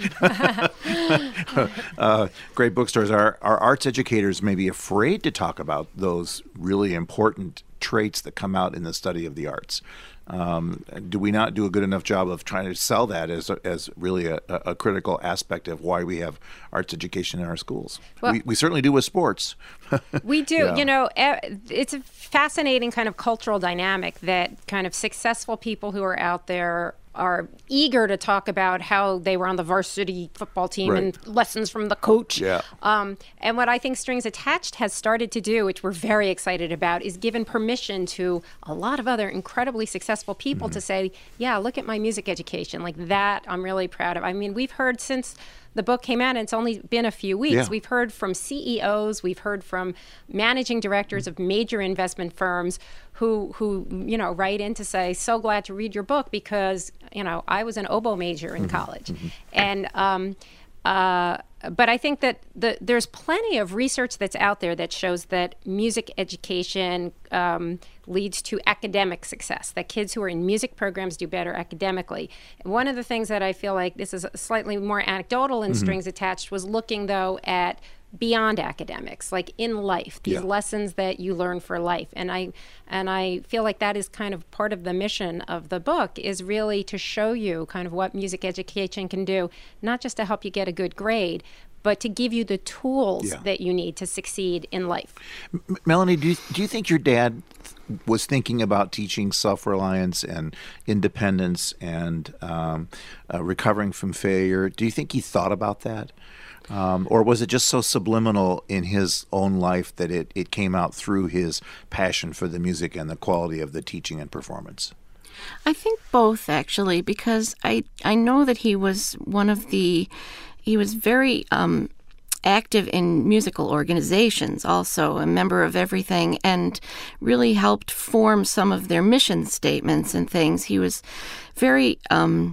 uh, great bookstores. Are, are arts educators maybe afraid to talk about those really important traits that come out in the study of the arts? Um, do we not do a good enough job of trying to sell that as a, as really a, a critical aspect of why we have arts education in our schools? Well, we, we certainly do with sports. We do. Yeah. You know, it's a fascinating kind of cultural dynamic that kind of successful people who are out there are eager to talk about how they were on the varsity football team right. and lessons from the coach. Yeah. Um, and what I think Strings Attached has started to do, which we're very excited about, is given permission to a lot of other incredibly successful people mm-hmm. to say, yeah, look at my music education. Like that, I'm really proud of. I mean, we've heard since the book came out, and it's only been a few weeks. Yeah. We've heard from C E Os, we've heard from managing directors of major investment firms who, who you know, write in to say, so glad to read your book because, you know, I was an oboe major in mm-hmm. college. Mm-hmm. And, um, uh, but I think that the, there's plenty of research that's out there that shows that music education um, leads to academic success, that kids who are in music programs do better academically. And one of the things that I feel like, this is slightly more anecdotal in mm-hmm. Strings Attached, was looking, though, at beyond academics, like in life, these yeah. lessons that you learn for life. And I and I feel like that is kind of part of the mission of the book, is really to show you kind of what music education can do, not just to help you get a good grade, but to give you the tools yeah. that you need to succeed in life. M- Melanie, do you, do you think your dad was thinking about teaching self-reliance and independence and um, uh, recovering from failure? Do you think he thought about that? Um, or was it just so subliminal in his own life that it, it came out through his passion for the music and the quality of the teaching and performance? I think both, actually, because I, I know that he was one of the, he was very um, active in musical organizations, also a member of everything, and really helped form some of their mission statements and things. He was very um,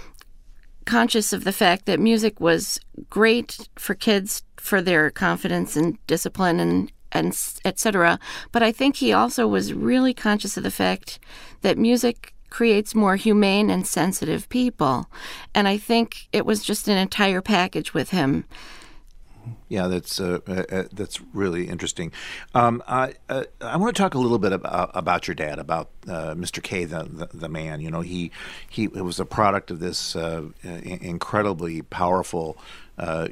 conscious of the fact that music was great for kids for their confidence and discipline and and et cetera. But I think he also was really conscious of the fact that music creates more humane and sensitive people. And I think it was just an entire package with him. Yeah, that's uh, uh, that's really interesting. Um, I uh, I want to talk a little bit about, about your dad, about uh, Mister K, the, the the man. You know, he he was a product of this uh, incredibly powerful uh,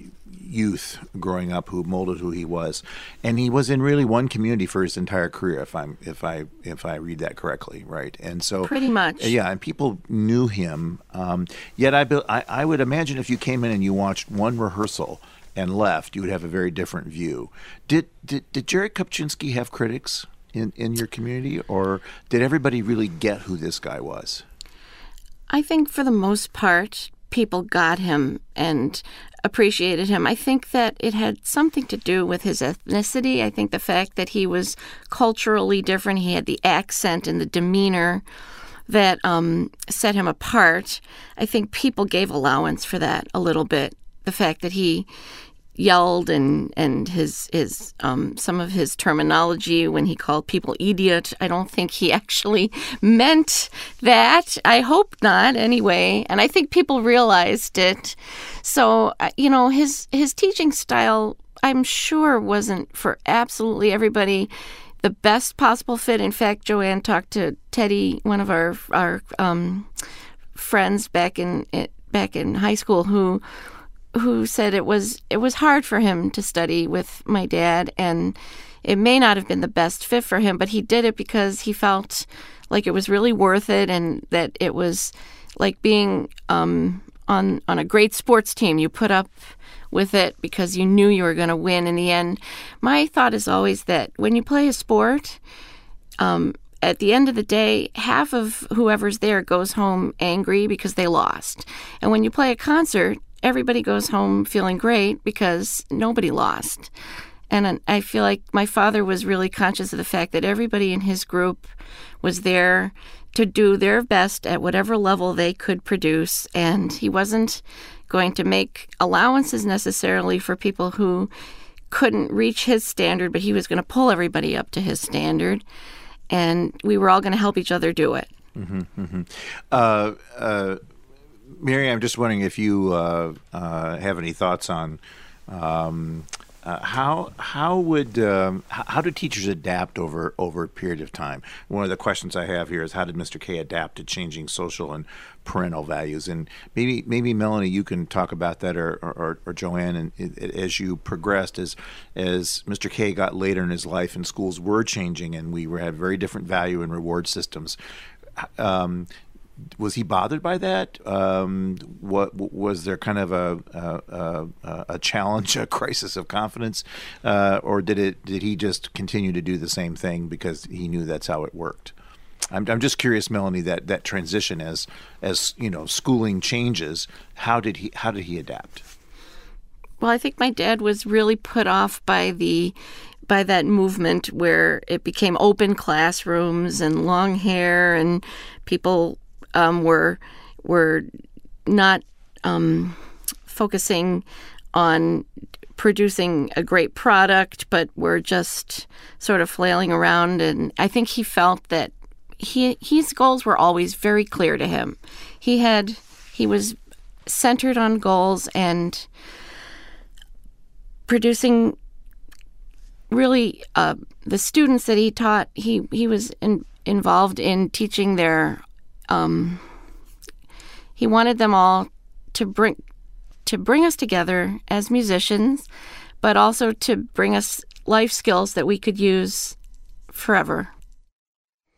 youth growing up who molded who he was, and he was in really one community for his entire career. If I'm if I if I read that correctly, right? And so pretty much, yeah. And people knew him. Um, yet I, I I would imagine if you came in and you watched one rehearsal and left, you would have a very different view. Did did, did Jerry Kopczynski have critics in, in your community, or did everybody really get who this guy was? I think for the most part, people got him and appreciated him. I think that it had something to do with his ethnicity. I think the fact that he was culturally different, he had the accent and the demeanor that um, set him apart. I think people gave allowance for that a little bit. The fact that he yelled and and his his um, some of his terminology when he called people idiot, I don't think he actually meant that. I hope not, anyway. And I think people realized it. So you know, his his teaching style, I'm sure, wasn't for absolutely everybody the best possible fit. In fact, Joanne talked to Teddy, one of our our um, friends back in back in high school, who. who said it was it was hard for him to study with my dad, and it may not have been the best fit for him, but he did it because he felt like it was really worth it, and that it was like being um, on on a great sports team. You put up with it because you knew you were going to win in the end. My thought is always that when you play a sport, um, at the end of the day, half of whoever's there goes home angry because they lost. And when you play a concert, everybody goes home feeling great because nobody lost. And I feel like my father was really conscious of the fact that everybody in his group was there to do their best at whatever level they could produce. And he wasn't going to make allowances necessarily for people who couldn't reach his standard, but he was going to pull everybody up to his standard. And we were all going to help each other do it. Mm-hmm, mm-hmm. Uh, uh, Mary, I'm just wondering if you uh, uh, have any thoughts on um, uh, how how would um, how do teachers adapt over over a period of time? One of the questions I have here is how did Mister K adapt to changing social and parental values? And maybe maybe Melanie, you can talk about that, or or, or Joanne, and as you progressed, as as Mister K got later in his life and schools were changing, and we were had very different value and reward systems. Um, Was he bothered by that? Um, what was there kind of a a, a, a challenge, a crisis of confidence, uh, or did it? Did he just continue to do the same thing because he knew that's how it worked? I'm I'm just curious, Melanie, that, that transition as as you know, schooling changes. How did he how did he adapt? Well, I think my dad was really put off by the by that movement where it became open classrooms and long hair, and people Um, were were not um, focusing on producing a great product, but were just sort of flailing around. And I think he felt that he his goals were always very clear to him. He had he was centered on goals and producing really uh, the students that he taught. He he was in, involved in teaching their. Um, he wanted them all to bring to bring us together as musicians, but also to bring us life skills that we could use forever.